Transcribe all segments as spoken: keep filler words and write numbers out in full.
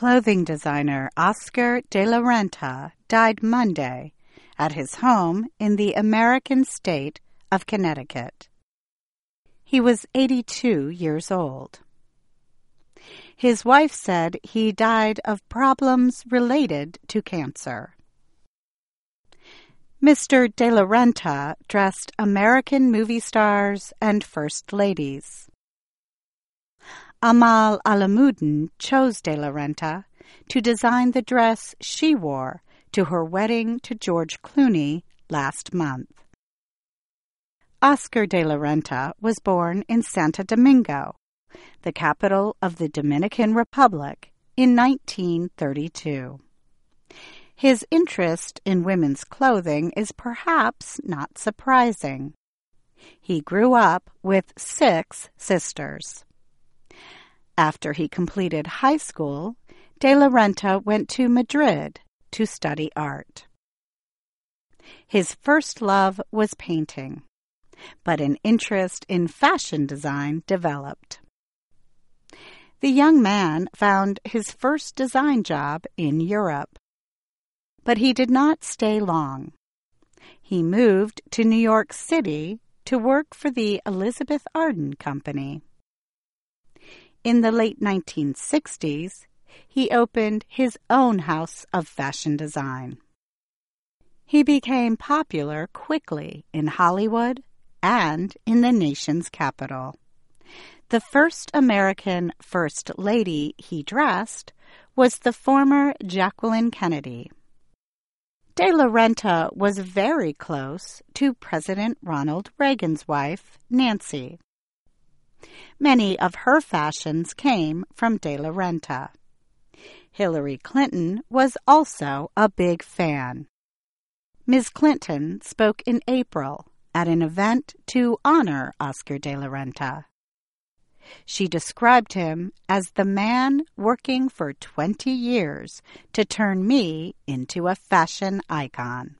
clothing designer Oscar de la Renta died Monday at his home in the American state of Connecticut. He was eighty-two years old. His wife said he died of problems related to cancer. Mister de la Renta dressed American movie stars and first ladies. Amal Alamuddin chose de la Renta to design the dress she wore to her wedding to George Clooney last month. Oscar de la Renta was born in Santo Domingo, the capital of the Dominican Republic, in nineteen thirty-two. His interest in women's clothing is perhaps not surprising. He grew up with six sisters. After he completed high school, de la Renta went to Madrid to study art. His first love was painting, but an interest in fashion design developed. The young man found his first design job in Europe, but he did not stay long. He moved to New York City to work for the Elizabeth Arden Company. In the late nineteen sixties, he opened his own house of fashion design. He became popular quickly in Hollywood and in the nation's capital. The first American First Lady he dressed was the former Jacqueline Kennedy. De la Renta was very close to President Ronald Reagan's wife, Nancy. Many of her fashions came from de la Renta. Hillary Clinton was also a big fan. Miz Clinton spoke in April at an event to honor Oscar de la Renta. She described him as the man working for twenty years to turn me into a fashion icon.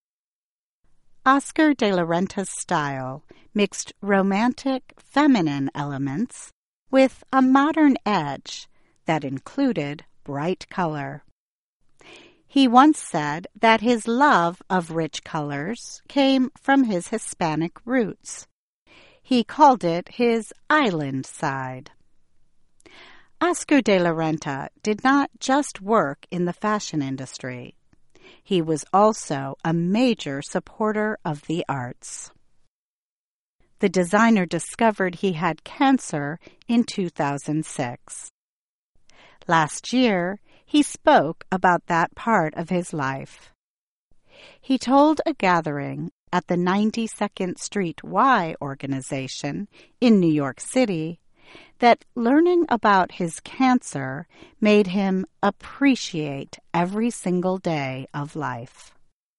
Oscar de la Renta's style mixed romantic, feminine elements with a modern edge that included bright color. He once said that his love of rich colors came from his Hispanic roots. He called it his island side. Oscar de la Renta did not just work in the fashion industry. He was also a major supporter of the arts. The designer discovered he had cancer in two thousand six. Last year, he spoke about that part of his life. He told a gathering at the ninety-second Street Y organization in New York City that learning about his cancer made him appreciate every single day of life.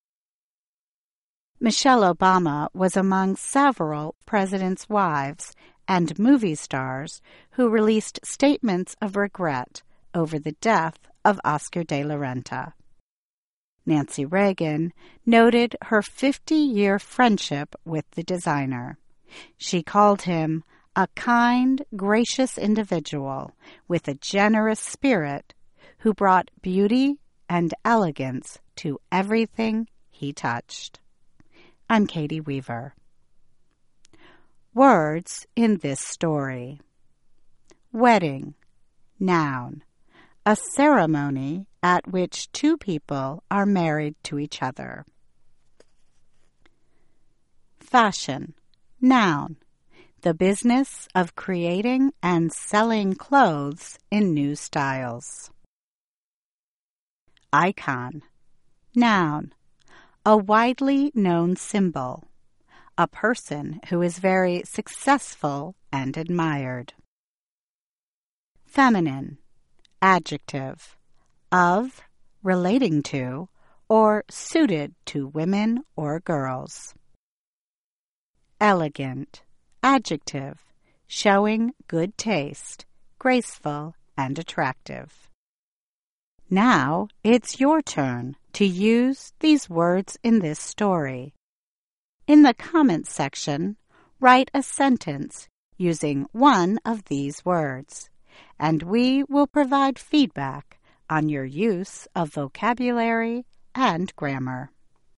Michelle Obama was among several presidents' wives and movie stars who released statements of regret over the death of Oscar de la Renta. Nancy Reagan noted her fifty-year friendship with the designer. She called him a kind, gracious individual with a generous spirit who brought beauty and elegance to everything he touched. I'm Katie Weaver. Words in this story. Wedding, noun. A ceremony at which two people are married to each other. Fashion, noun. The business of creating and selling clothes in new styles. Icon, noun. A widely known symbol. A person who is very successful and admired. Feminine, adjective. Of, relating to, or suited to women or girls. Elegant, adjective, showing good taste, graceful and attractive. Now it's your turn to use these words in this story. In the comments section, write a sentence using one of these words, and we will provide feedback on your use of vocabulary and grammar.